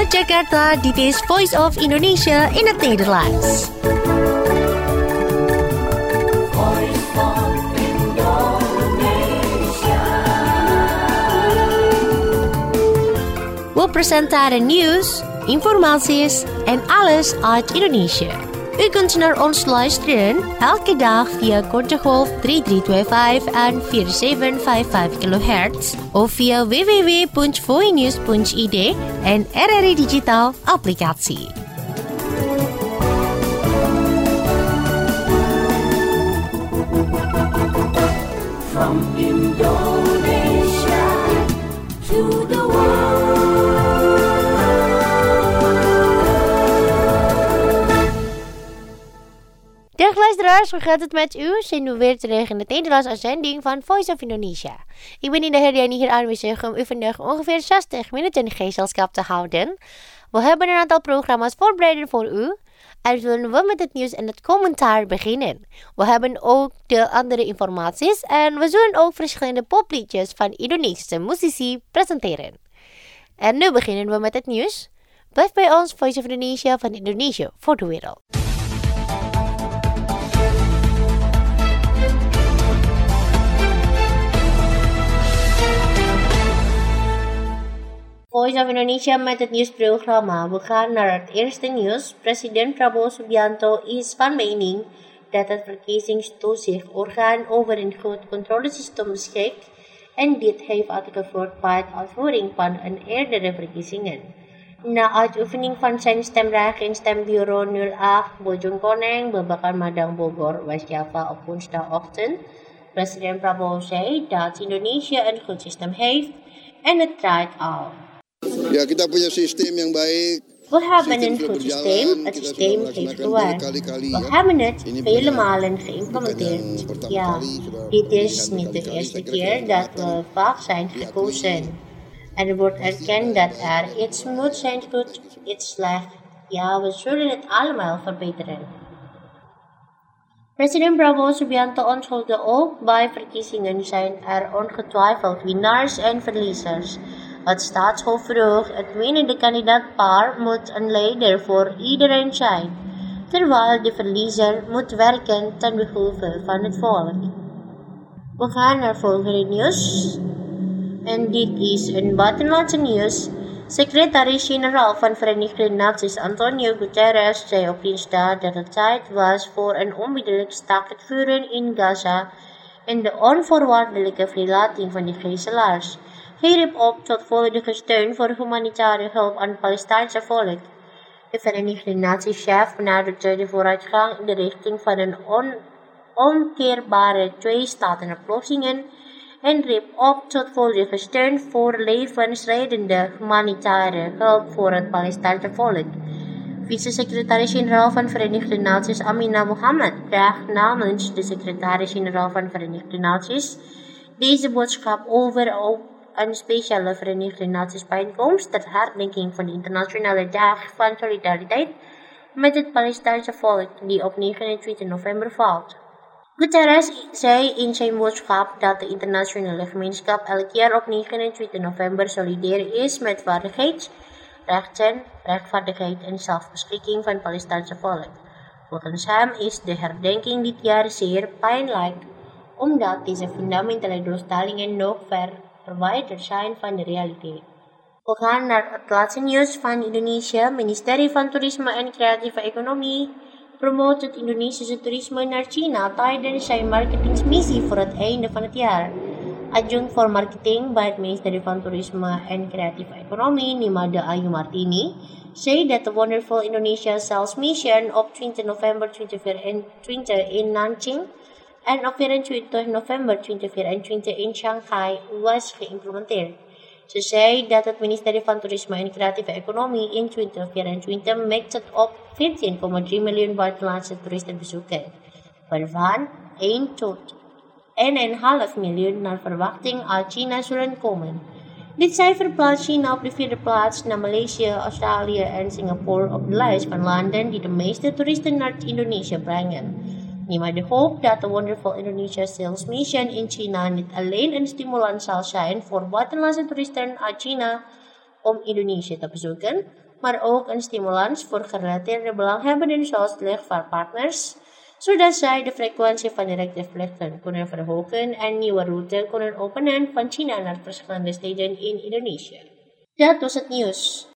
Vanuit Jakarta, dit is Voice of Indonesia in het Nederlands. We presenteren nieuws, informaties en alles uit Indonesië. U kunt naar ons luisteren elke dag via kortegolf 3325 en 4755 kHz of via www.voinews.id en RRI Digital applicatie. From Indonesia to the world. Dag luisteraars, hoe gaat het met u? Zijn we weer terug in de Nederlandse uitzending van Voice of Indonesia. Ik ben in de herdenking hier aanwezig om u vandaag ongeveer 60 minuten gezelschap te houden. We hebben een aantal programma's voorbereid voor u. En zullen we met het nieuws en het commentaar beginnen. We hebben ook de andere informaties en we zullen ook verschillende popliedjes van Indonesische muzici presenteren. En nu beginnen we met het nieuws. Blijf bij ons, Voice of Indonesia van Indonesië voor de wereld. Voice of Indonesia met het nieuwsprogramma. We gaan naar het eerste nieuws. President Prabowo Subianto is van mening dat het verkiezingstoezichtorgaan over een goed controlesysteem beschikt en dit heeft uitgevoerd bij de uitvoering van een eerdere verkiezingen. Na uitoefening van zijn stemrecht in stembureau 08 Bojongkoneng, Babakan Madang Bogor, West Java op woensdagochtend, president Prabowo zei dat Indonesië een goed systeem heeft en het draait al. Ja, kita punya sistem yang baik. We hebben een goed systeem. Het systeem heeft gewerkt. We hebben het vele malen geïmplementeerd. Ja, dit is niet de eerste keer dat we vaak zijn gekozen. Er wordt erkend dat er iets moet zijn goed, iets slecht. Ja, we zullen het allemaal verbeteren. President Prabowo Subianto onthulde ook bij verkiezingen zijn er ongetwijfeld winnaars en verliezers. Het staatshoofd vroeg, het winnende kandidaatpaar moet een leider voor iedereen zijn, terwijl de verliezer moet werken ten behoeve van het volk. We gaan naar volgende nieuws. En dit is een buitenlandse nieuws. Secretaris-generaal van Verenigde Naties Antonio Guterres zei op dinsdag dat het tijd was voor een onmiddellijk staakt het vuren in Gaza en de onvoorwaardelijke vrijlating van de gijzelaars. Hij riep op tot volledige steun voor humanitaire hulp aan het Palestijnse volk. De Verenigde Naties-chef benadrukte de vooruitgang in de richting van een onkeerbare twee-staten-oplossing en riep op tot volledige steun voor levensreddende humanitaire hulp voor het Palestijnse volk. Vice-secretaris-generaal van Verenigde Naties Amina Mohammed bracht namens de secretaris-generaal van Verenigde Naties deze boodschap over op een speciale Verenigde Naties bijeenkomst ter herdenking van de Internationale Dag van Solidariteit met het Palestijnse volk die op 29 november valt. Guterres zei in zijn boodschap dat de internationale gemeenschap elk jaar op 29 november solidair is met waardigheid, rechten, rechtvaardigheid en zelfbeschikking van het Palestijnse volk. Volgens hem is de herdenking dit jaar zeer pijnlijk, omdat deze fundamentele doelstellingen nog verwijderd zijn van de realiteit. We gaan naar het laatste nieuws van Indonesië. Ministerie van Toerisme en Creatieve Economie promoot het Indonesische toerisme naar China tijdens zijn marketingsmissie voor het einde van het jaar. Adjunct voor marketing bij het ministerie van Toerisme en Creatieve Economie, Nimade Ayu Martini, zei dat de Wonderful Indonesia Sales Mission op 20 november 2024 in Nanjing en op 24 november 2024 in Shanghai was geïmplementeerd. Ze zei dat het ministerie van Toerisme en Creatieve Economie in 2024 mikt op 14,3 miljoen buitenlandse toeristenbezoeken, waarvan 1 tot 1,5 miljoen naar verwachting uit China zullen komen. Dit cijfer plaatst China op de 4e plaats na Maleisië, Australië en Singapore op de lijst van landen die de meeste toeristen naar Indonesië brengen. Nimade hoopt dat de Wonderful Indonesia Sales Mission in China niet alleen een stimulans zal zijn voor buitenlandse toeristen uit China om Indonesië te bezoeken, maar ook een stimulans voor gerelateerde belanghebbenden zoals luchtvaartpartners, zodat zij de frequentie van directe vluchten kunnen verhogen en nieuwe routes kunnen openen van China naar verschillende steden in Indonesië. Dat was het nieuws.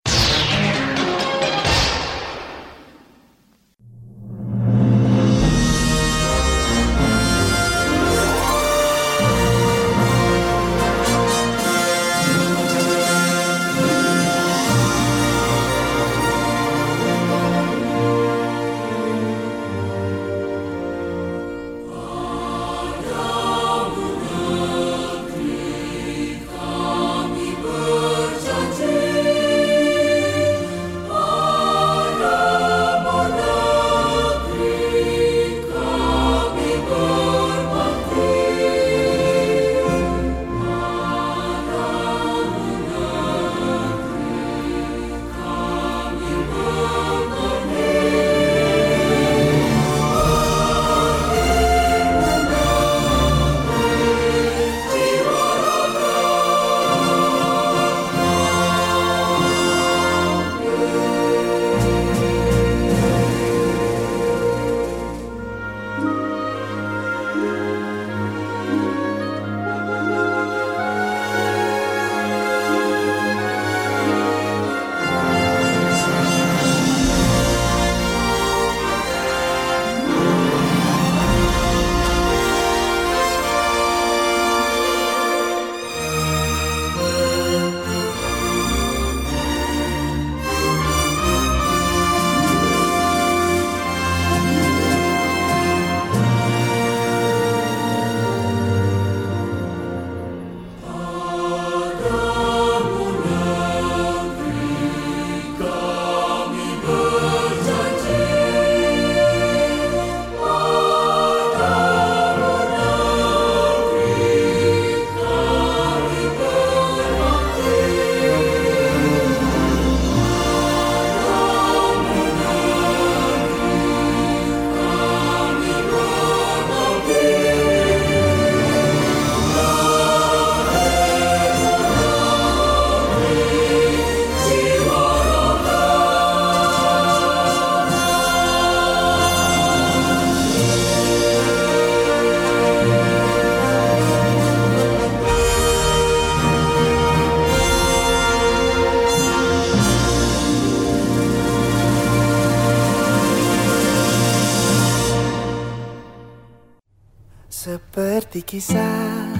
Seperti kisah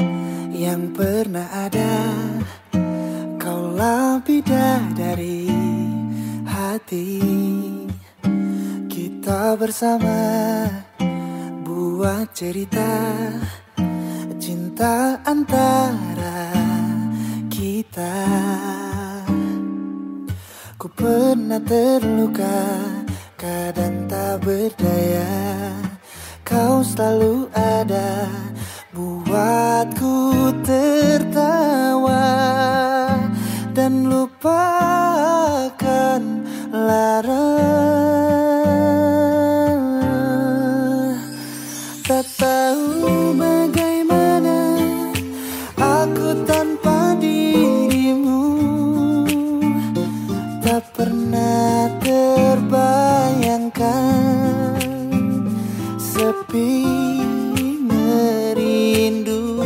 yang pernah ada, kaulah bidadari hati. Kita bersama buat cerita cinta antara kita. Ku pernah terluka, kadang tak berdaya. Kau selalu ada buatku tertawa dan lupakan lara. Tak tahu bagaimana aku tanpa dirimu, tak pernah terbayangkan sepi merindu.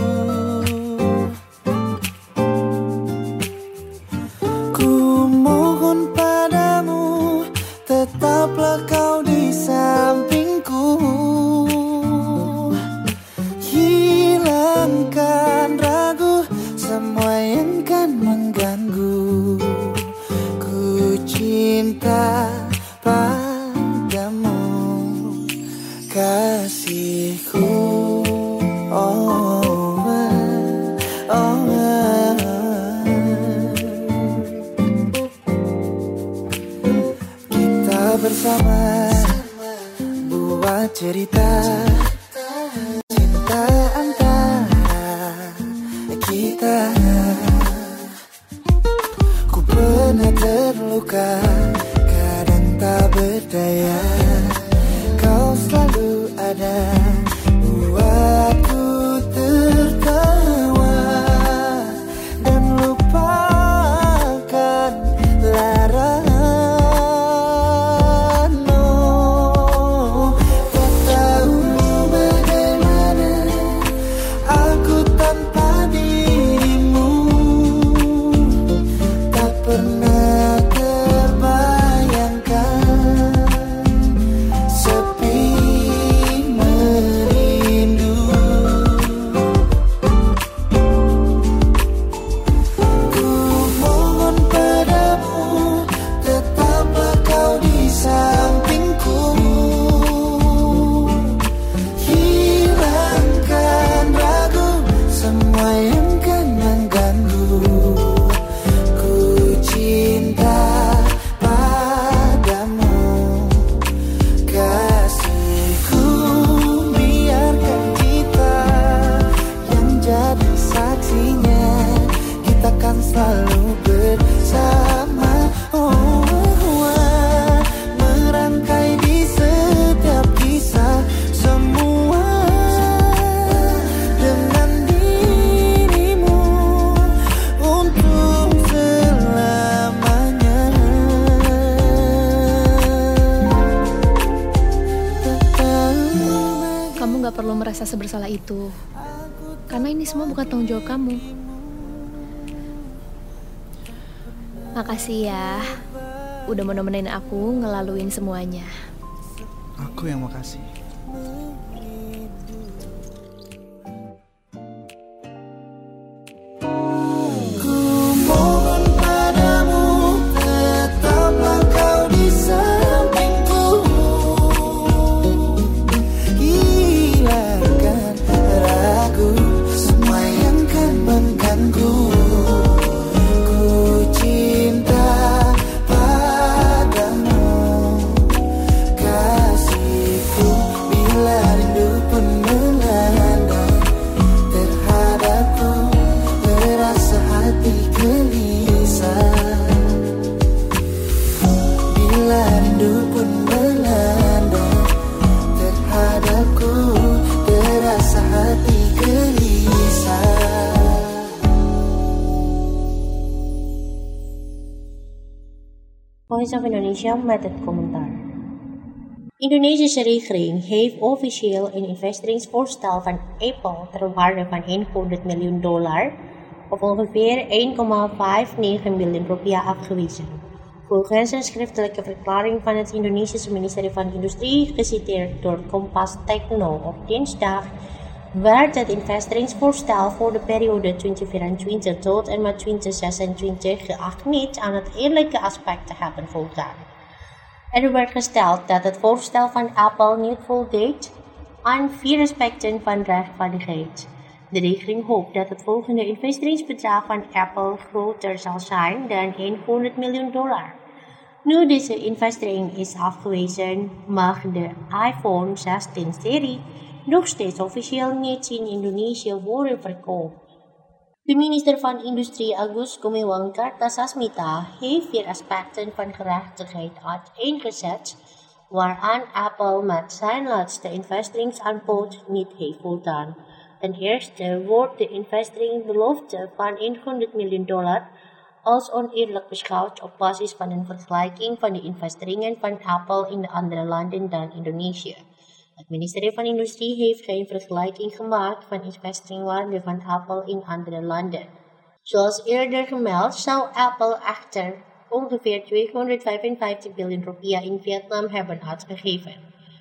Ku mohon padamu, tetaplah kau di sampingku. Hilangkan ragu semua yang kan mengganggu. Ku cinta padamu, kasihku. Kita bersama buat cerita cinta antara kita. Ku pernah terluka, kadang tak berdaya. Kau selalu ada buatku tertawa dan lupakan lara. kamu gak perlu merasa sebersalah itu. Karena ini semua bukan tanggung jawab kamu. Makasih ya, udah mau nemenin aku ngelaluin semuanya. Aku yang makasih. Voice of Indonesia met het commentaar. Indonesische regering heeft officieel een investeringsvoorstel van Apple ter waarde van $100 miljoen of ongeveer 1,59 miljoen rupiah afgewezen. Volgens een schriftelijke verklaring van het Indonesische ministerie van Industrie, geciteerd door Kompas Techno op dinsdag, werd het investeringsvoorstel voor de periode 2024 tot en met 2026 geacht niet aan het eerlijke aspect te hebben voldaan. Er werd gesteld dat het voorstel van Apple niet voldeed aan 4 aspecten van rechtvaardigheid. De regering hoopt dat het volgende investeringsbedrag van Apple groter zal zijn dan $100 miljoen. Nu deze investering is afgewezen, mag de iPhone 16-serie nog steeds officieel niet in Indonesië worden verkocht. De minister van Industrie Agus Gumiwang Kartasasmita heeft 4 aspecten van gerechtigheid uiteengezet waaraan Apple met zijn laatste investeringsaanbod niet heeft voldaan. Ten eerste wordt de investeringsbelofte van $100 miljoen als oneerlijk beschouwd op basis van een vergelijking van de investeringen van Apple in de andere landen dan Indonesië. Het ministerie van Industrie heeft geen vergelijking gemaakt van investeringswaarde van Apple in andere landen. Zoals eerder gemeld zou Apple echter ongeveer $255 biljoen in Vietnam hebben uitgegeven.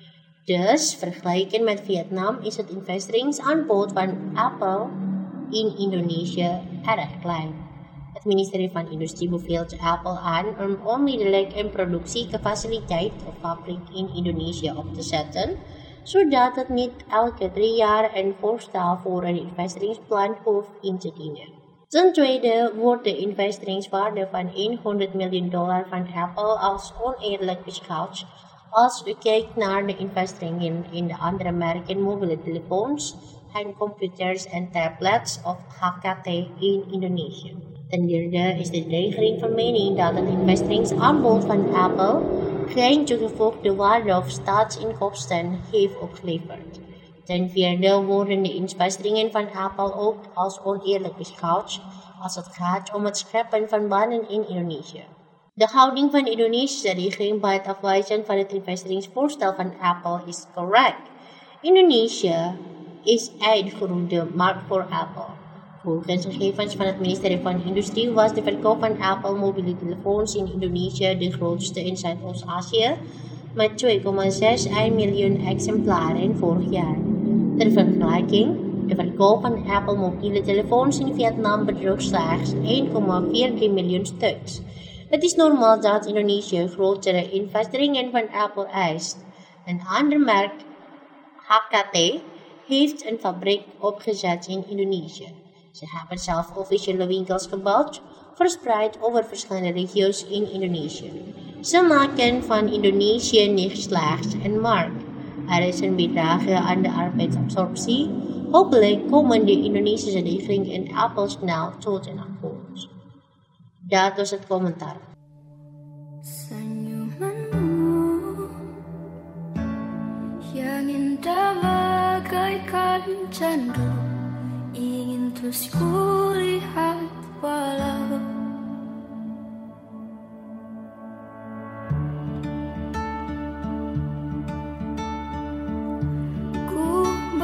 Dus, vergeleken met Vietnam is het investeringsaanbod van Apple in Indonesië erg klein. Het ministerie van Industrie beveelt Apple aan om onmiddellijk een productiecapaciteit of fabriek in Indonesië op te zetten, zodat het niet elke 3 jaar een voorstel voor een investeringsplan hoeft in te dienen. Ten tweede wordt de investeringswaarde van $100 miljoen van Apple als oneerlijk beschouwd als u kijkt naar de investeringen in de andere merken mobiele telefoons, handcomputers en tablets of HKT in Indonesië. Ten derde is de regering van mening dat het investeringsaanbod van Apple geen toegevoegde waarde of staatsinkomsten heeft opgeleverd. Ten vierde worden de investeringen van Apple ook als oneerlijk beschouwd als het gaat om het scheppen van banen in Indonesië. De houding van de Indonesische regering bij het afwijzen van het investeringsvoorstel van Apple is correct. Indonesië is een groeiende markt voor Apple. Volgens gegevens van het ministerie van Industrie was de verkoop van Apple mobiele telefoons in Indonesië de grootste in Zuidoost-Azië met 2,61 miljoen exemplaren vorig jaar. Ter vergelijking, de verkoop van Apple mobiele telefoons in Vietnam bedroeg slechts 1,43 miljoen stuks. Het is normaal dat Indonesië grotere investeringen van Apple eist. Een ander merk, HKT, heeft een fabriek opgezet in Indonesië. Ze hebben zelf officiële winkels gebouwd, verspreid over verschillende regio's in Indonesië. Ze maken van Indonesië niet slechts een markt. Er is een bijdrage aan de arbeidsabsorptie. Hopelijk komen de Indonesische regering en Apple snel tot een akkoord. Dat was het commentaar. Senyumanmu yang indah bagaikan candu, ingin terus kulihat walau ku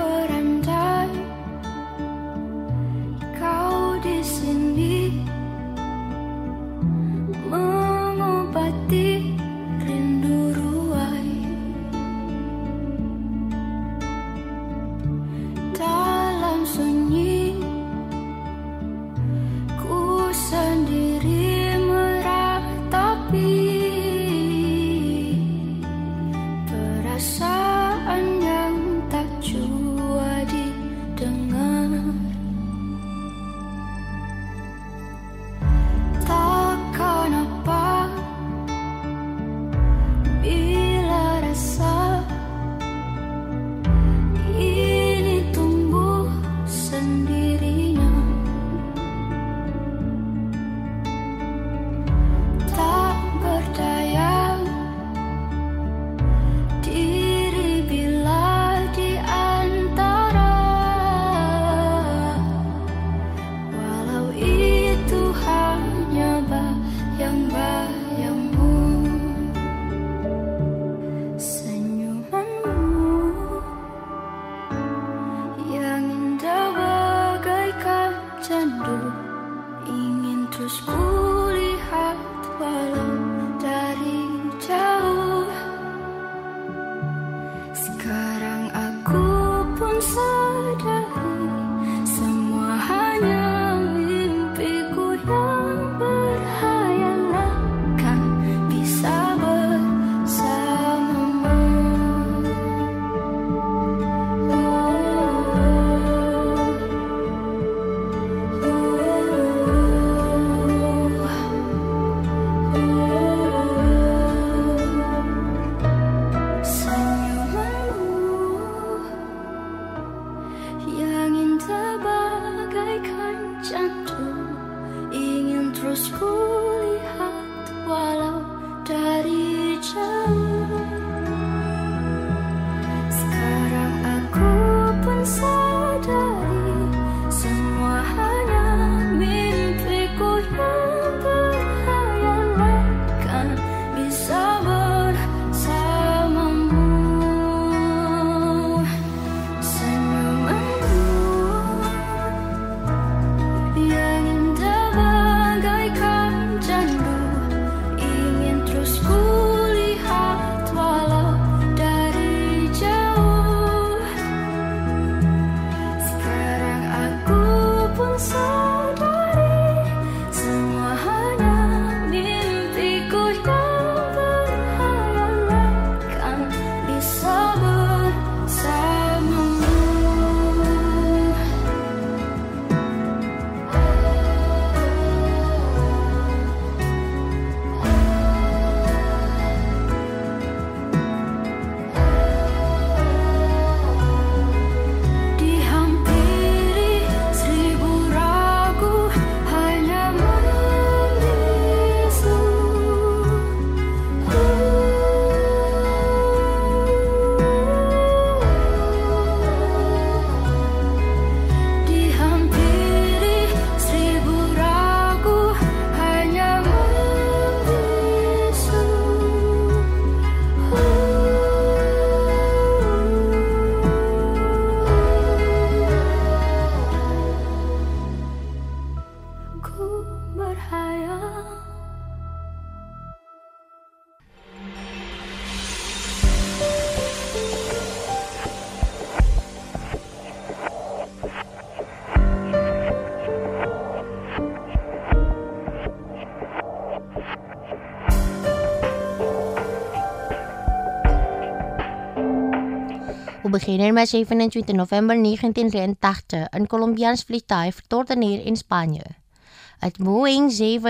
beginnen met 27 november 1983 een Colombiaans vliegtuig stortte neer in Spanje. Het Boeing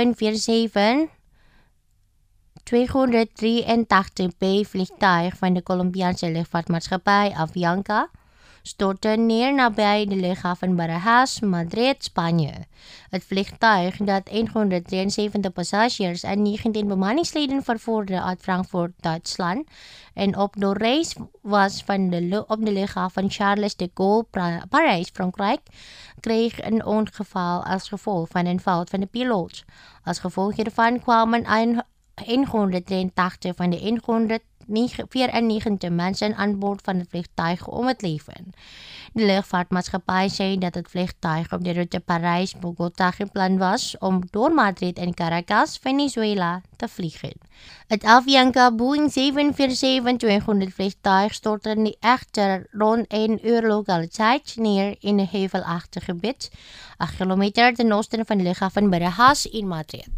747-283B vliegtuig van de Colombiaanse luchtvaartmaatschappij Avianca stortte neer nabij de luchthaven Barajas, Madrid, Spanje. Het vliegtuig dat 173 passagiers en 19 bemanningsleden vervoerde uit Frankfurt, Duitsland en op doorreis was op de luchthaven Charles de Gaulle, Parijs, Frankrijk, kreeg een ongeval als gevolg van een fout van de piloot. Als gevolg hiervan kwamen 183 van de 194 mensen aan boord van het vliegtuig om het leven. De luchtvaartmaatschappij zei dat het vliegtuig op de route Parijs-Bogota gepland was om door Madrid en Caracas, Venezuela, te vliegen. Het Avianca Boeing 747-200 vliegtuig stortte echter rond 1 uur lokale tijd neer in een heuvelachtig gebied, 8 kilometer ten oosten van de luchthaven Barajas in Madrid.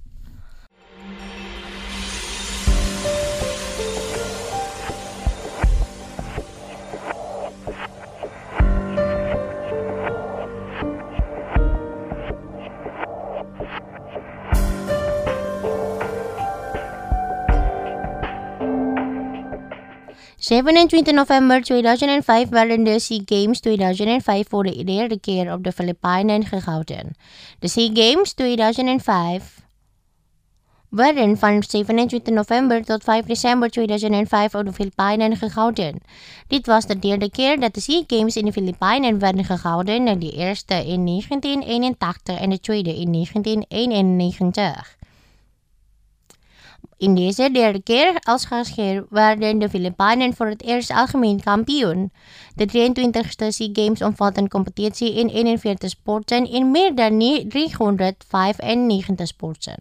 Op 27 november 2005 werden de SEA Games 2005 voor de derde keer op de Filipijnen gehouden. De SEA Games 2005 werden van 27 november tot 5 december 2005 op de Filipijnen gehouden. Dit was de derde keer dat de SEA Games in de Filipijnen werden gehouden, na de eerste in 1981 en de tweede in 1991. In deze derde keer als gastheer werden de Filipijnen voor het eerst algemeen kampioen. De 23e SEA Games omvat een competitie in 41 sporten in meer dan 395 sporten.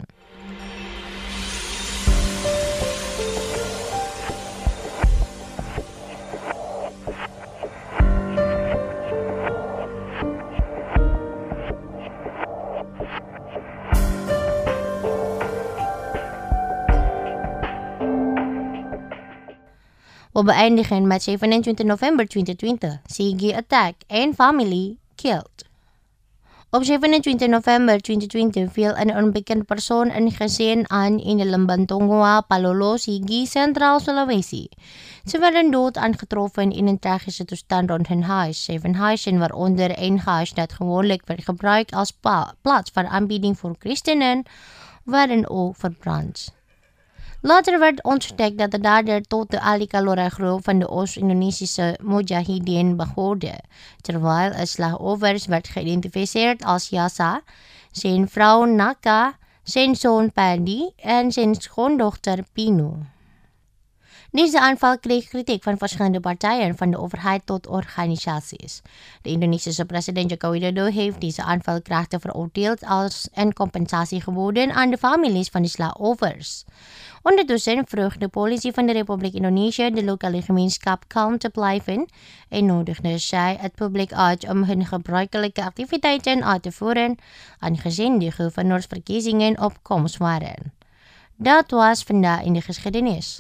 We beëindigen met 27 november 2020, Sige Attack and Family Killed. Op 27 november 2020 viel een onbekend persoon een gezin aan in de Lambantonga, Palolo, Sige, Centraal Sulawesi. Ze werden dood aangetroffen in een tragische toestand rond hun huis. 7 huizen, waaronder 1 huis dat gewoonlijk werd gebruikt als plaats van aanbieding voor christenen, werden ook verbrand. Later werd ontdekt dat de dader tot de Ali Kalora groep van de Oost-Indonesische Mujahideen behoorde, terwijl het slachtoffers werd geïdentificeerd als Yasa, zijn vrouw Naka, zijn zoon Paddy en zijn schoondochter Pino. Deze aanval kreeg kritiek van verschillende partijen, van de overheid tot organisaties. De Indonesische president Joko Widodo heeft deze aanval krachtig veroordeeld als een compensatie geboden aan de families van de slachtoffers. Ondertussen vroeg de politie van de Republiek Indonesië de lokale gemeenschap kalm te blijven en nodigde zij het publiek uit om hun gebruikelijke activiteiten uit te voeren, aangezien de gouverneursverkiezingen op komst waren. Dat was vandaag in de geschiedenis.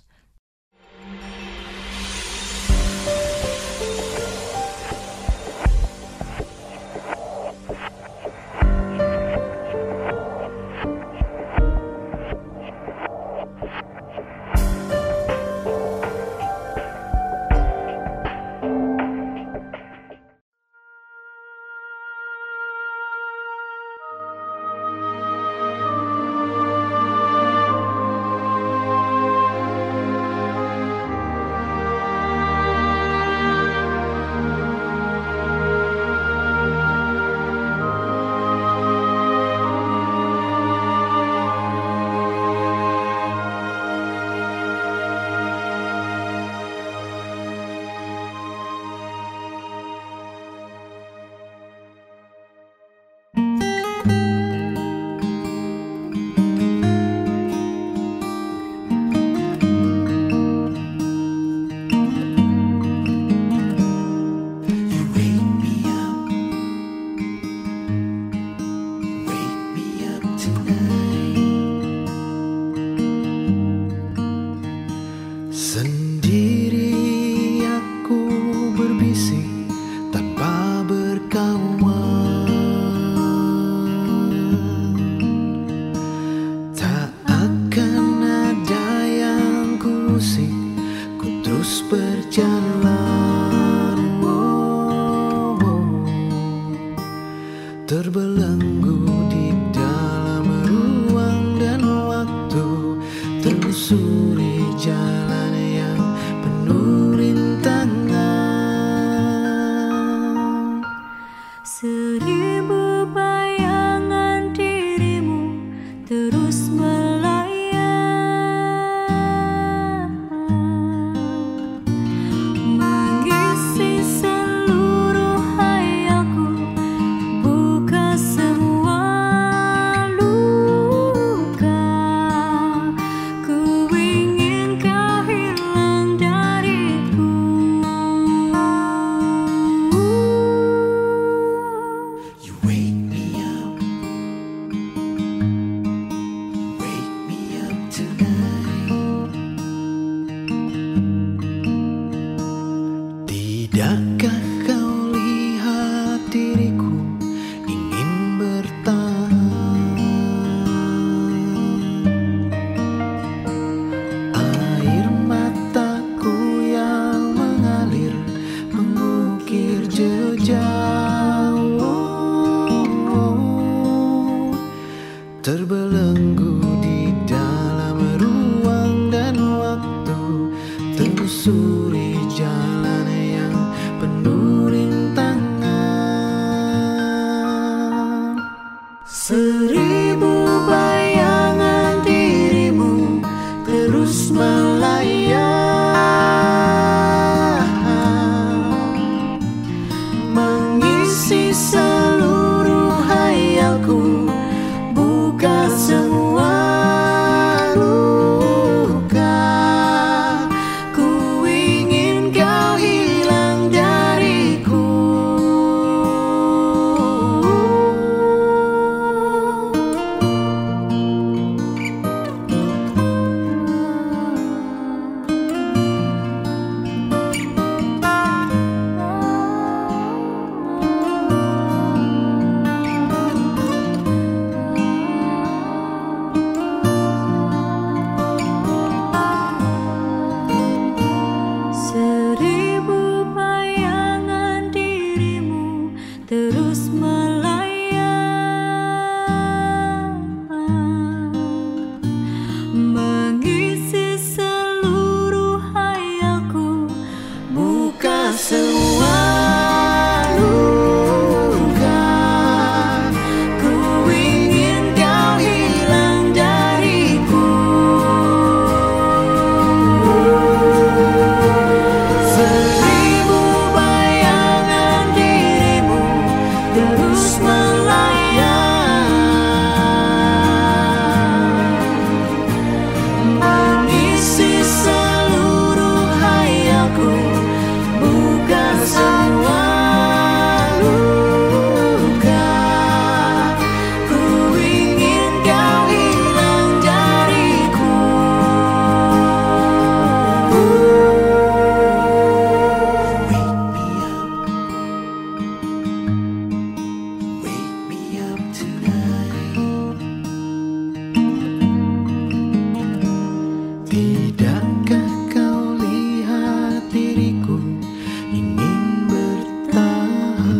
Seribu bayangan dirimu terus melayang, mengisi seluruh hayalku, buka semua luka. Ku ingin kau hilang dariku. You wake me up, wake me up tonight. Tidakkah kau lihat diriku ingin bertahan? Air mataku yang mengalir mengukir jejak, terbelenggu di dalam ruang dan waktu, telusuri jalan yang penuh rintangan. Seribu bayangan dirimu terus melayang, mengisi seluruh hayalku, buka semua luka. Ku ingin kau hilang dariku. Seribu bayangan dirimu terus melayang, mengisi seluruh hayalku, buka semua luka. Ku ingin kau hilang dariku. Seribu bayangan dirimu terus melayang, mengisi seluruh hayalku, buka semua luka. Ku ingin kau hilang dariku. Wake me up tonight. Tidakkah kau lihat diriku ingin bertahan?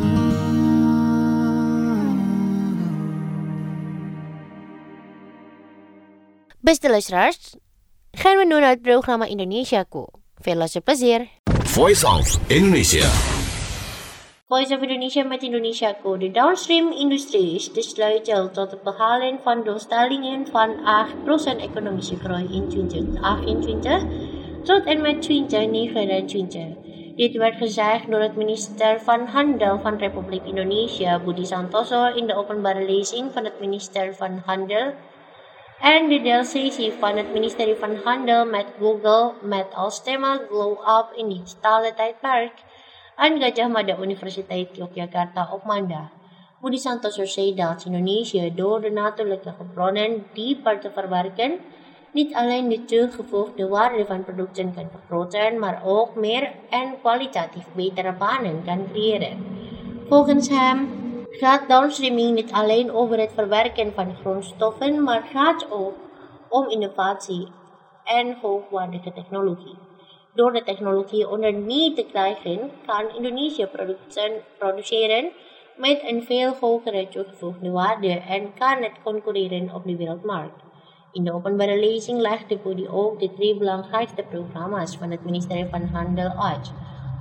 Beste luisteraars, gaan we nu naar het programma Indonesiaku. Veel luisterplezier. Voice of Indonesia. Voice of Indonesia met Indonesiaku. De downstream industrie is de sleutel tot het behalen van doelstellingen van 8% economische groei in 2028 tot en met 2029. Dit werd gezegd door het minister van Handel van Republiek Indonesia, Budi Santoso, in de openbare lezing van het ministerie van Handel en de deelsessie van het ministerie van Handel met Google met als thema Glow Up in Digitale Tijdperk aan Gajah Mada Universiteit Yogyakarta op maandag. Budi Santoso zei dat Indonesië door de natuurlijke hulpbronnen dieper te verwerken niet alleen de toegevoegde waarde van producten kan vergroten, maar ook meer en kwalitatief betere banen kan creëren. Volgens hem gaat downstreaming niet alleen over het verwerken van grondstoffen, maar gaat ook om innovatie en hoogwaardige technologie. Door de technologie onder niet te krijgen, kan Indonesië producten produceren met een veel hogere toegevoegde waarde en kan het concurreren op de wereldmarkt. In de openbare lezing legde Budi ook de 3 belangrijkste programma's van het ministerie van Handel uit,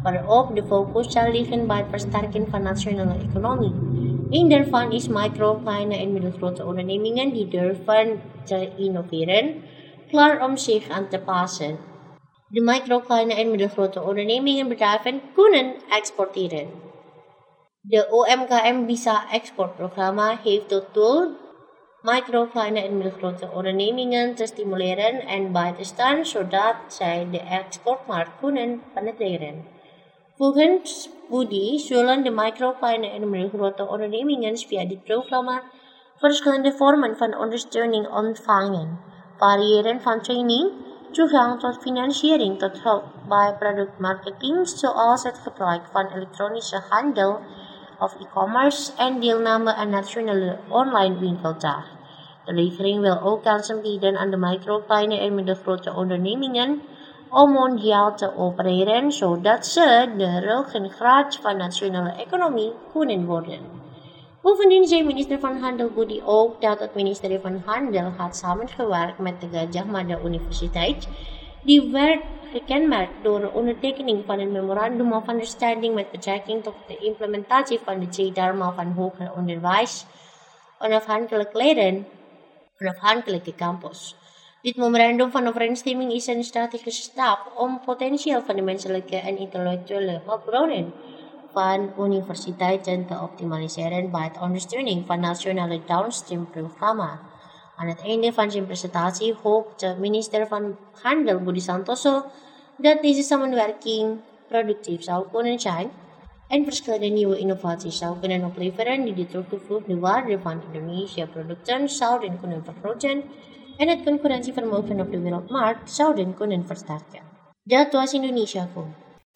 waarop de focus zal liggen bij het versterken van nationale economie. Een daarvan is micro, kleine en middelgrote ondernemingen die durven te innoveren, klaar om zich aan te passen. De micro, kleine en middelgrote ondernemingen bedrijven kunnen exporteren. De OMKM Visa exportprogramma heeft tot doel micro, kleine en middelgrote ondernemingen te stimuleren en bij te staan zodat zij de exportmarkt kunnen penetreren. Volgens Budi zullen de micro, kleine en middelgrote ondernemingen via dit programma verschillende vormen van ondersteuning ontvangen, variëren van training, toegang tot financiering tot hulp bij productmarketing zoals het gebruik van elektronische handel of e-commerce en deelname aan nationale online winkeldag. De regering wil ook kansen bieden aan de micro, kleine en middelgrote ondernemingen om mondiaal te opereren, zodat ze de ruggengraat van nationale economie kunnen worden. Bovendien zei minister van Handel Budi ook dat het ministerie van Handel had samengewerkt met de Gajah Mada Universiteit. Die werd gekenmerkt door de ondertekening van een memorandum of understanding met betrekking tot de implementatie van de twee dharma van hoger onderwijs, onafhankelijk leren, onafhankelijke campus. Dit memorandum van overeenstemming is een strategische stap om potentieel van de menselijke en intellectuele hulpbronnen van universiteiten te optimaliseren bij het ondersteuning van nationale downstream programma. Aan het einde van zijn presentatie hoopt de minister van Handel Budi Santoso dat deze samenwerking productief zou kunnen zijn en verschillende nieuwe innovaties zou kunnen opleveren die de toegevoegde waarde van Indonesia producten zouden kunnen vergroten en het concurrentievermogen op de wereldmarkt zouden kunnen versterken. Dat was Indonesia Food.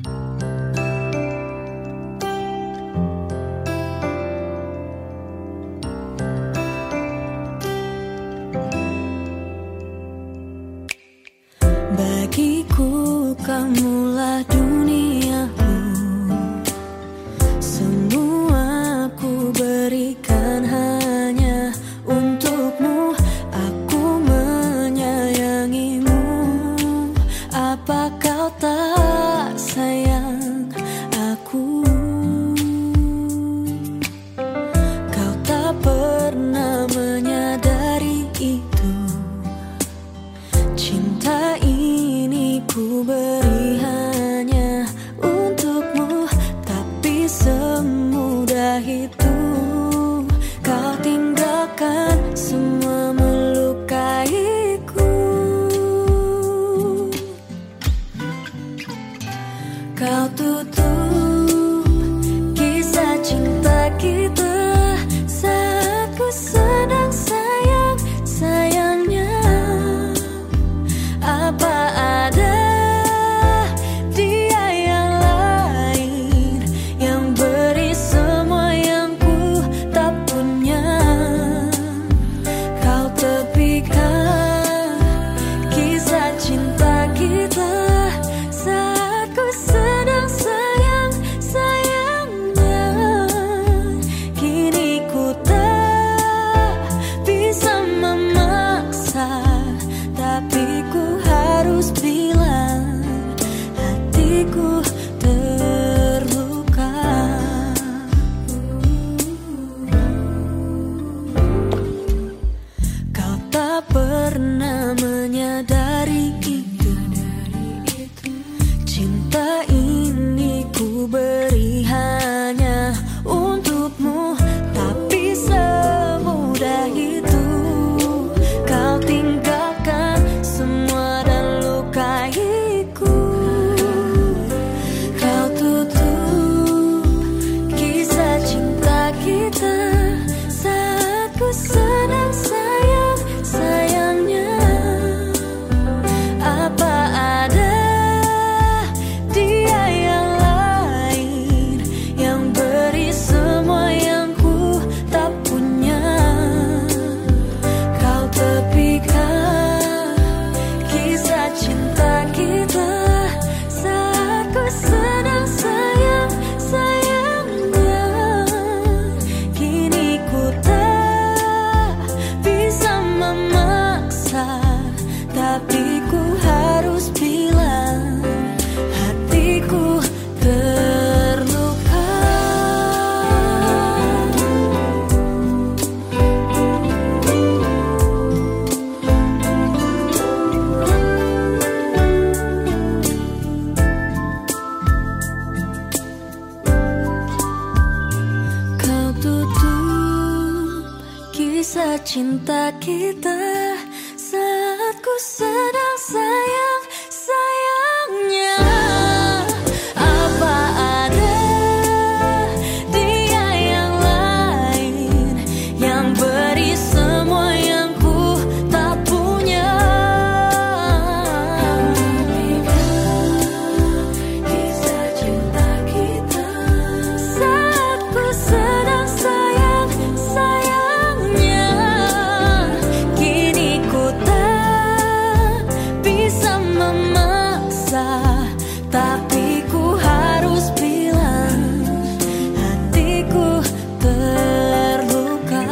Bagiku kamulah duniaku, semua ku berikan hanya untukmu. Aku menyayangimu, apa kau tak sayang aku? Kau tak pernah menyadari itu. Cinta ini ku beri hanya untukmu, tapi semudah itu kau tinggalkan semua melukaiku. Kau tutup kisah cinta kita saat ku sedang sayang-sayangnya. Apa ada dia yang lain yang beri semua yang ku tak punya? kisah cinta kita saat ku sedang sayang-sayangnya. Apa ada dia yang lain yang beri semua yang ku tak punya? Kisah cinta kita saat ku sedang sayang-sayangnya. Kini ku tak bisa memaksa, tapi ku harus bilang hatiku terluka.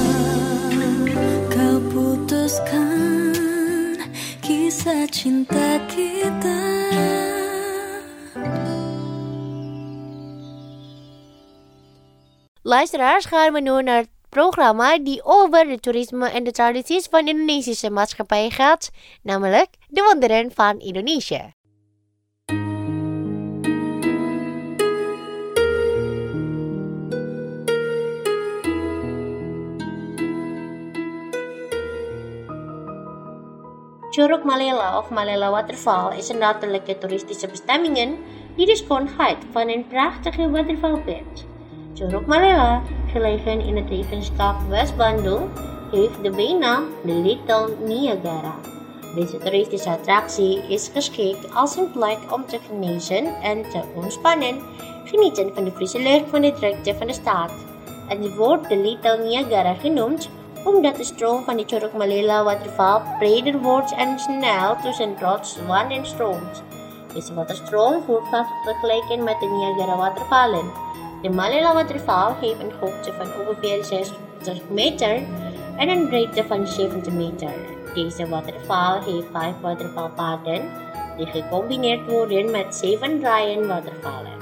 Kau putuskan kisah cinta kita. Luisteraars, gaan we nu naar het programma die over de toerisme en de tradities van de Indonesische maatschappij gaat, namelijk de wonderen van Indonesië. Curug Malela of Malela Waterfall is een natuurlijke toeristische bestemming die de schoonheid van een prachtige watervalbed. Curug Malela, gelegen in het regentschap West-Bandung, heeft de bijnaam de Little Niagara. Deze toeristische attractie is geschikt als een plek om te genezen en te ontspannen, genieten van de frisse lucht van de drukte van de stad. En het wordt de Little Niagara genoemd omdat de stroom van de Curug Malela waterval breder wordt en snel tussen rotswanden stroomt. Deze waterstroom wordt vaak vergeleken met de Niagara watervallen. De Malela waterval heeft een hoogte van ongeveer 60 meter en een breedte van 70 meter. Deze waterval heeft 5 watervalpaden die gecombineerd worden met 7 rijen watervallen.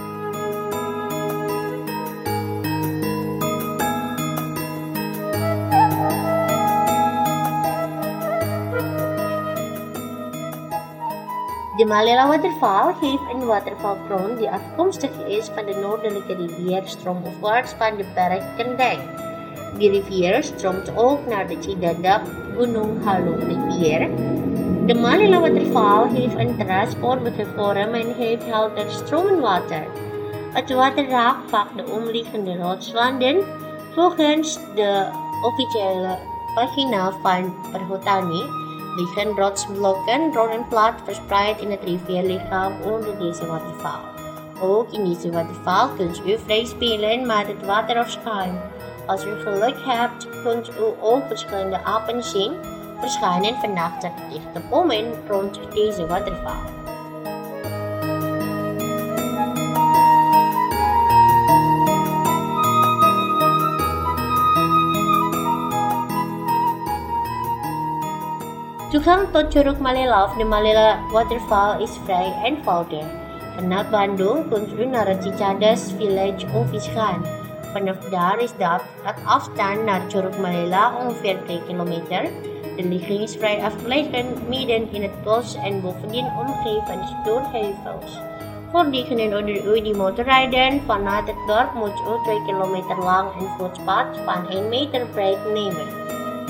De Malela waterval heeft een watervalbron die afkomstig is van de noordelijke rivier stroomopwaarts van de berg Kendeng. Die rivier stroomt ook naar de Cibadak Gunung Halung rivier. De Malela waterval heeft een terrasvormige vorm en heeft helder stromend water. Het water raakt vaak de omliggende rotswanden. Volgens de officiële pagina van Perhutani liggen rotsblokken rond en plat verspreid in het rivierlichaam onder deze waterval. Ook in deze waterval kunt u vrij spelen met het water of schuim. Als u geluk hebt, kunt u ook verschillende apen zien verschijnen vannacht tegen de bomen rond deze waterval. Toegang tot Curug Malela of de Malela waterval is vrij eenvoudig. Vanuit Bandung kunt u naar het Cicadas Village Office gaan. Vanaf daar is de afstand naar Curug Malela ongeveer 2 kilometer. De ligging is vrij afgelegen midden in het bos en bovendien omgeven door heuvels. Voor diegenen onder u die motorrijden vanuit het dorp moet u 2 kilometer lang een voetpad van 1 meter breed nemen.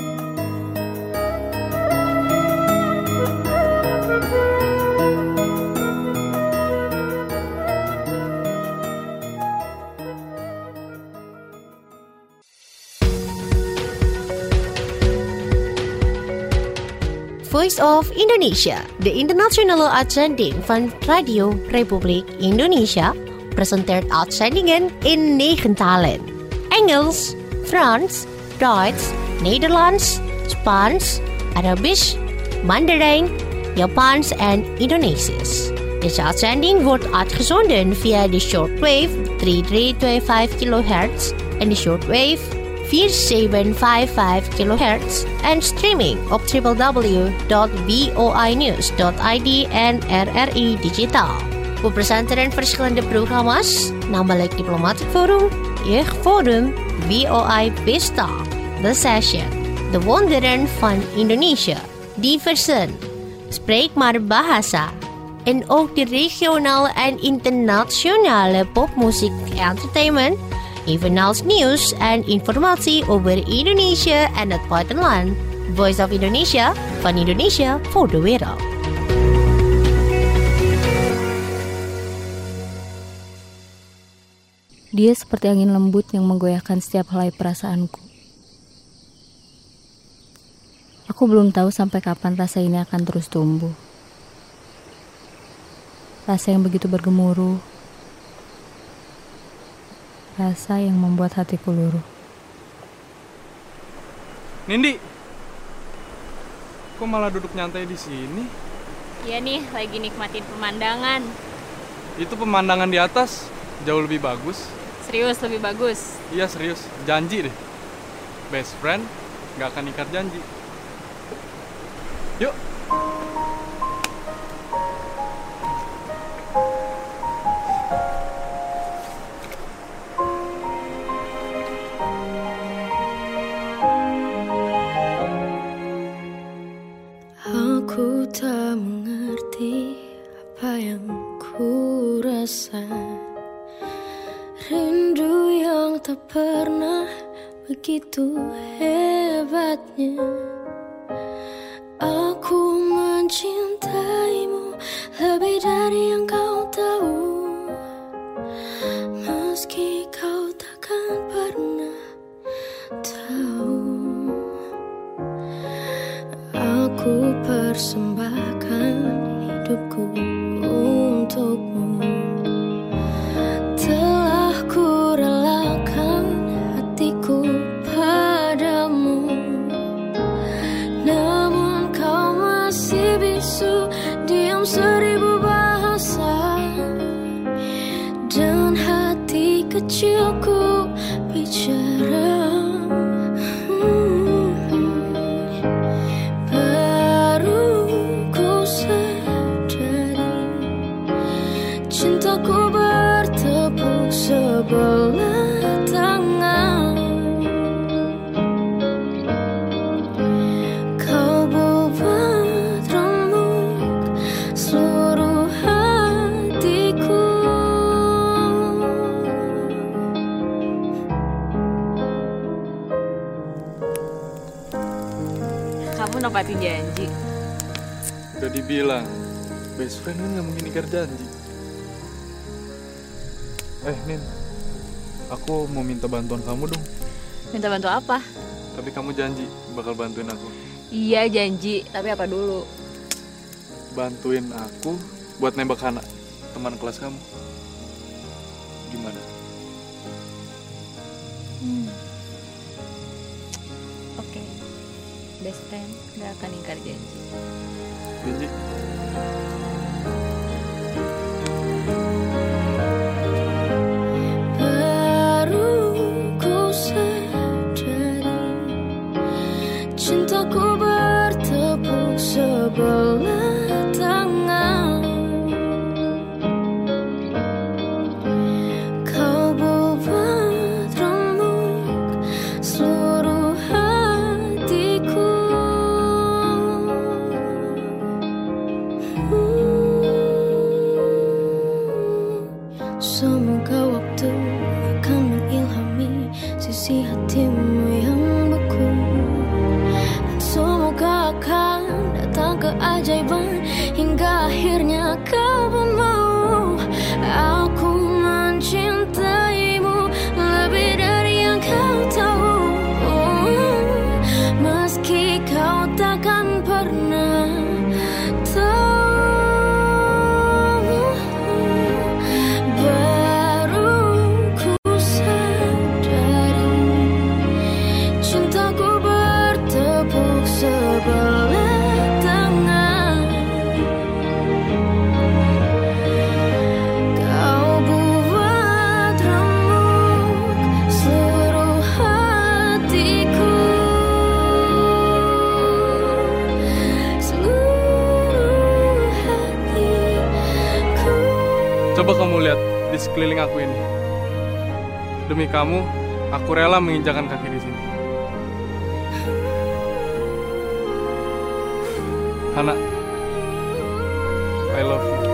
Voice of Indonesia, de internationale uitzending van Radio Republiek Indonesia, presenteert uitzendingen in 9 talen: Engels, Frans, Duits, Nederlands, Spaans, Arabisch, Mandarijn, Japans en Indonesisch. Deze uitzending wordt uitgezonden via de shortwave 3325 kHz en de shortwave 4755 kHz en streaming op www.voinews.id en RRI Digitaal. We presenteren verschillende programma's, namelijk Diplomatic Forum, Jeugdforum, VOI Pesta, The Session, De Wonderen van Indonesië, Diversen, Spreek maar Bahasa, en ook de regionale en internationale popmuziek entertainment, Evenals News and informasi over Indonesia and het buitenland. Voice of Indonesia, van Indonesia voor de wereld. Dia seperti angin lembut yang menggoyahkan setiap helai perasaanku. Aku belum tahu sampai kapan rasa ini akan terus tumbuh. Rasa yang begitu bergemuruh. Rasa yang membuat hatiku luruh. Nindi, kok malah duduk nyantai di sini? Iya nih, lagi nikmatin pemandangan. Itu pemandangan di atas jauh lebih bagus. Serius, lebih bagus. Iya serius, janji deh. Best friend gak akan ikat janji. Yuk. Aku tak mengerti apa yang ku rasa. Rindu yang tak pernah begitu hebatnya. Aku mencintaimu lebih dari yang kau tahu. Meski kau takkan pernah tahu. Aku persembahkan hidupku untukmu. Telah ku relakan hatiku padamu. Namun kau masih bisu, diam 1000 bahasa. Dan hati kecilku bicara. Cintaku bertepuk sebelah tangan. Kau buat remuk seluruh hatiku. Kamu nepatin janji. Udah dibilang, best friend kan gak mungkin ikat janji. Nin, aku mau minta bantuan kamu dong. Minta bantu apa? Tapi kamu janji bakal bantuin aku. Iya janji, tapi apa dulu? Bantuin aku buat nembak Hana, teman kelas kamu. Gimana? Oke. Best friend gak akan ingkar janji. Janji. Cintaku bertepuk sebelah tangan. Kau buat remuk seluruh hatiku. Semoga waktu akan mengilhami sisi hatimu yang beku. Semoga akan datang keajaiban hingga akhirnya kau pun mau. Aku mencintaimu lebih dari yang kau tahu. Meski kau takkan pernah tahu. Baru ku sadari cintaku bertepuk sebelah tangan. Kau buat remuk seluruh hatiku. Seluruh hatiku. Coba kamu lihat di sekeliling aku ini. Demi kamu, aku rela menginjakan kaki di sini. Hana, I love you.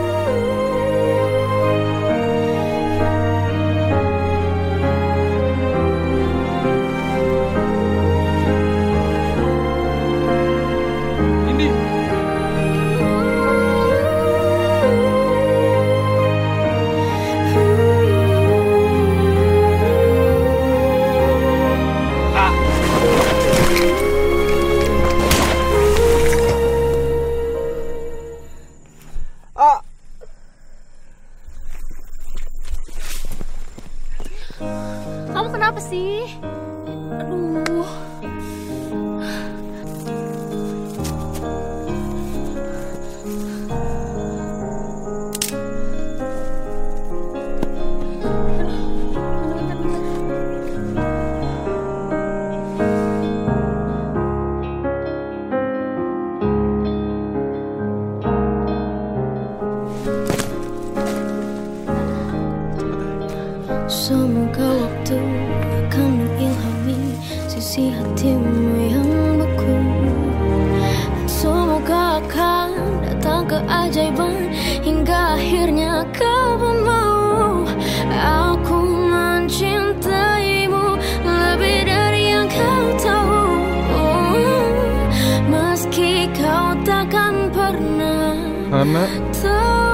Kamu kenapa sih? Aduh. Semoga waktu akan mengilhami sisi hatimu yang beku. Semoga akan datang keajaiban hingga akhirnya kau pun mau. Aku mencintaimu lebih dari yang kau tahu. Meski kau takkan pernah tahu.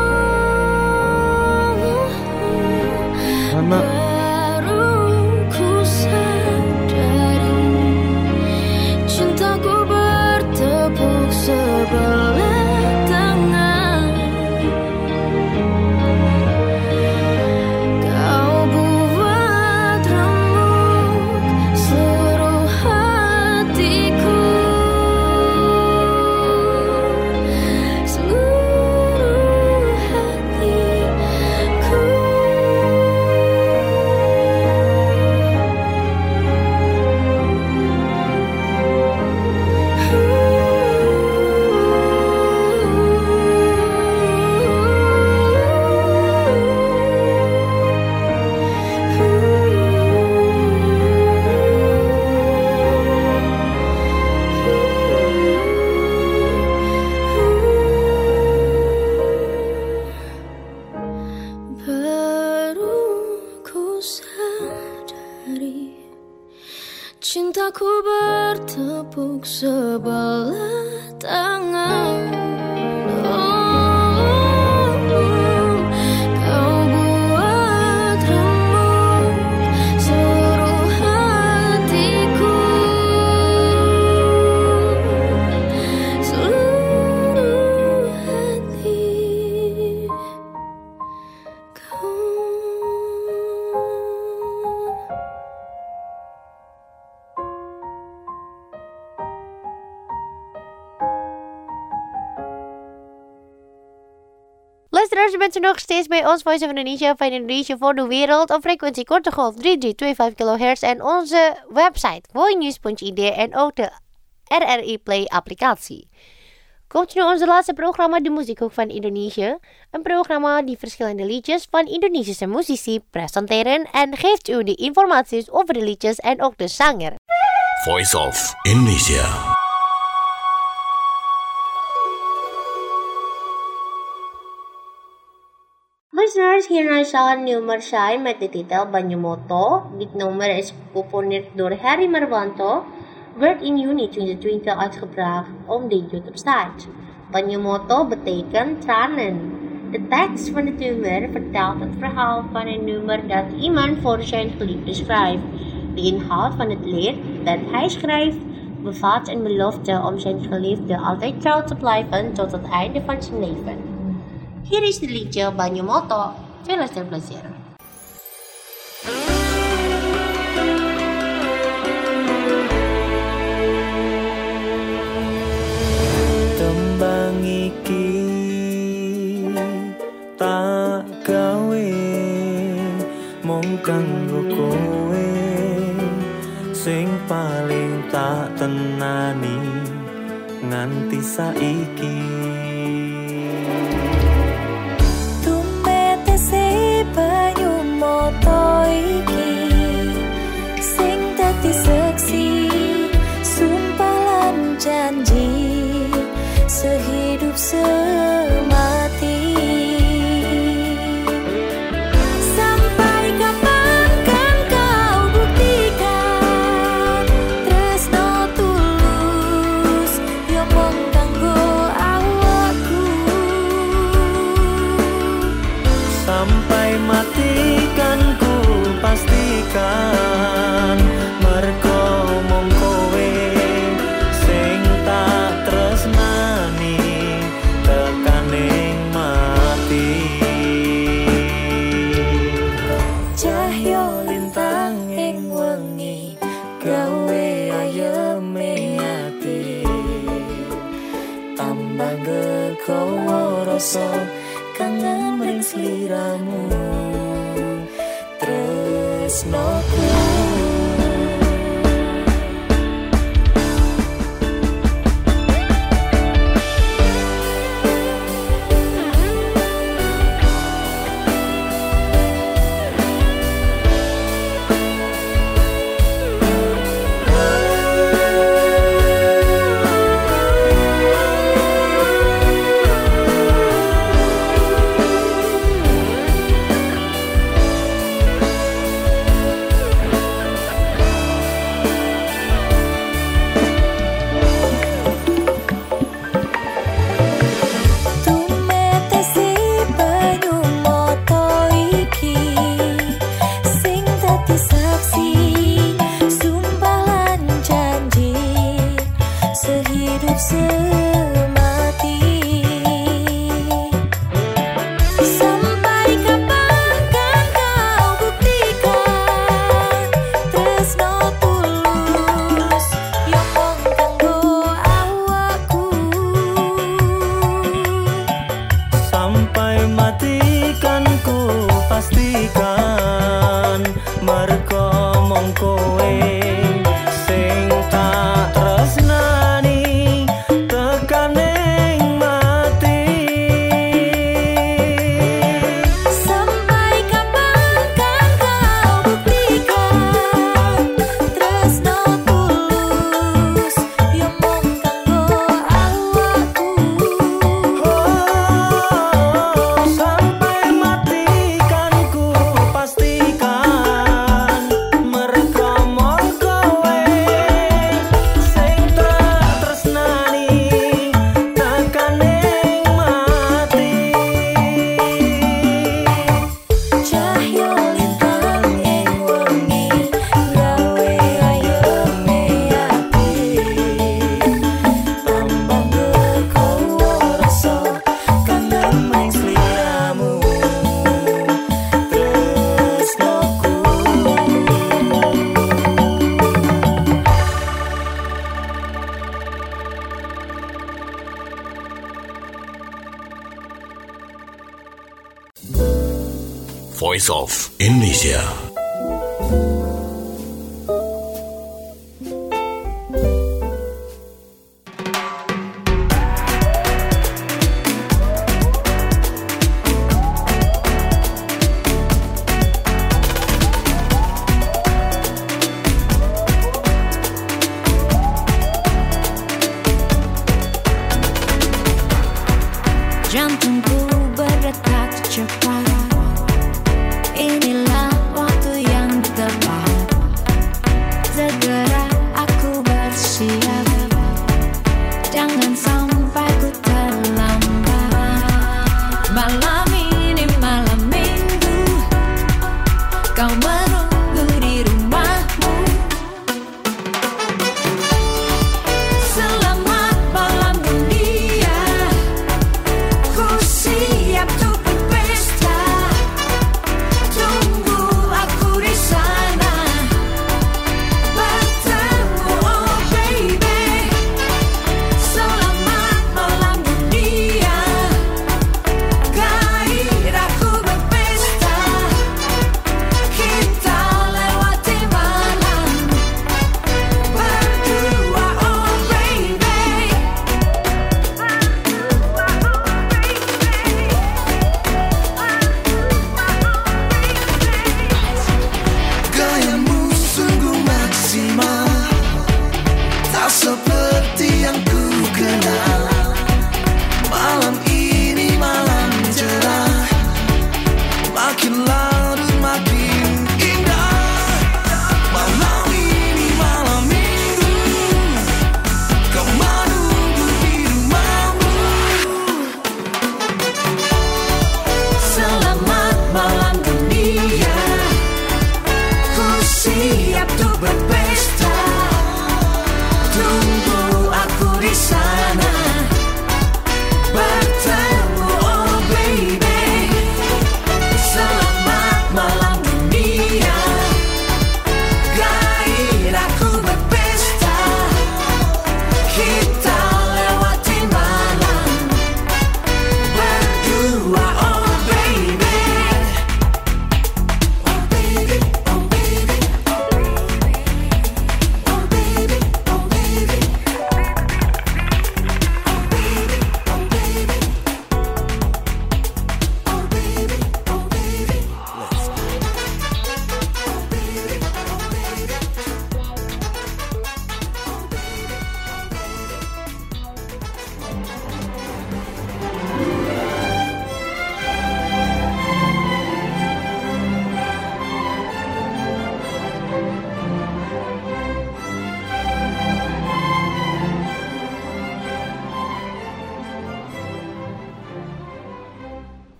Baru ku sadari cintaku bertepuk sebelah tangan. Kau buat remuk seluruh hatiku, seluruh hatiku. Baru ku sadari cintaku bertepuk sebelah tangan. Kau buat remuk seluruh hatiku, seluruh hatiku. Luisteraars, u bent nog steeds bij ons Voice of Indonesia van Indonesia voor de wereld op frequentie korte golf 3325 kHz en onze website gooinews.id en ook de RRI Play applicatie. Komt nu onze laatste programma, de Muziekhoek van Indonesië. Een programma die verschillende liedjes van Indonesische muzici presenteren en geeft u de informaties over de liedjes en ook de zanger. Voice of Indonesia. Listeners, hierna zal een nummer zijn met de titel Banyomoto. Dit nummer is gecomponeerd door Harry Marwanto, werd in juni 2020 uitgebracht op de YouTube-site. Banyomoto betekent tranen. De tekst van het nummer vertelt het verhaal van een nummer dat iemand voor zijn geliefde schrijft. De inhoud van het lied dat hij schrijft bevat een belofte om zijn geliefde altijd trouw te blijven tot het einde van zijn leven. Hier is het liedje Banyomoto. Veel luisterplezier. Tembang iki tak gawe mung kanggo kowe sing paling tak tenani nganti saiki. Banyomoto iki sing dadi seksi sumpah lan janji sehidup semati. Sampai kapan kan kau buktikan tresno tulus yo mung kanggo awak. tresnoku. Voice of Indonesia. Jantungku berdetak cepat. Inilah waktu yang tepat. Segera aku bersiap. Jangan sampai ku terlambat. Malam ini malam minggu. Kau menunggu di rumahmu. Selamat malam dunia. Ku siap untuk berpesta. Tunggu aku di sana. Bertemu oh baby. Selamat malam dunia. Gairahku berpesta. Kita lewati malam. Berdua oh baby. Gayamu sungguh maksimal, tak seperti yang ku kenal. Malam ini malam cerah, makin larut makin indah. Malam ini malam minggu, kau menunggu di rumahmu. Selamat malam dunia. Ku siap untuk berpesta. Tunggu aku di sana. Bertemu oh baby. Selamat malam dunia. Gairahku berpesta. Kita lewati malam. Berdua oh baby. Oh baby, oh baby.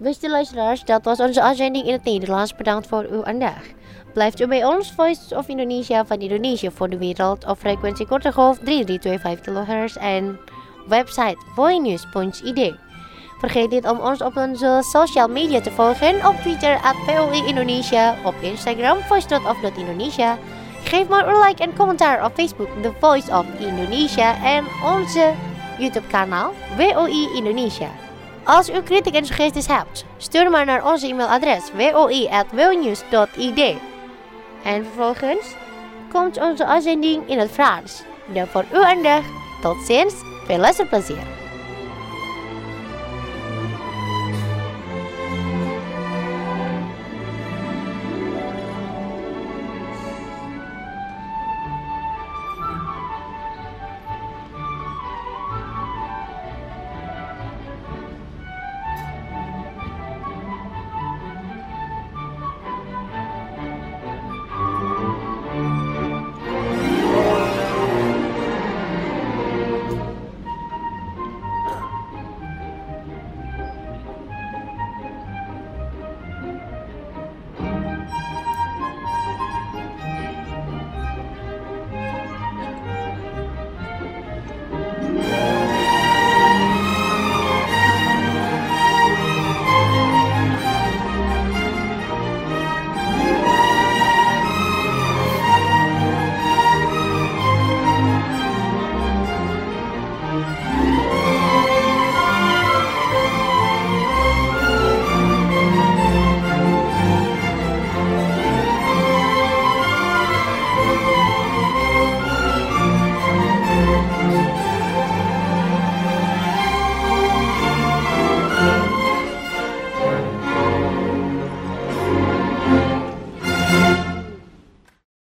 Beste luisteraars, dat was onze uitzending in het Nederlands. Bedankt voor uw aandacht. Blijft u bij ons, Voice of Indonesia van Indonesië voor de wereld op frequentie korte golf 3325 kHz en website voinews.id. Vergeet niet om ons op onze social media te volgen op Twitter @VOE Indonesia, op Instagram voice.of.indonesia. Geef maar een like en commentaar op Facebook The Voice of Indonesia en onze YouTube kanaal WOI Indonesia. Als u kritiek en suggesties hebt, stuur maar naar onze e-mailadres woi@wonews.id. En vervolgens komt onze uitzending in het Frans. Voor uw aandacht. Tot ziens, veel luisterplezier.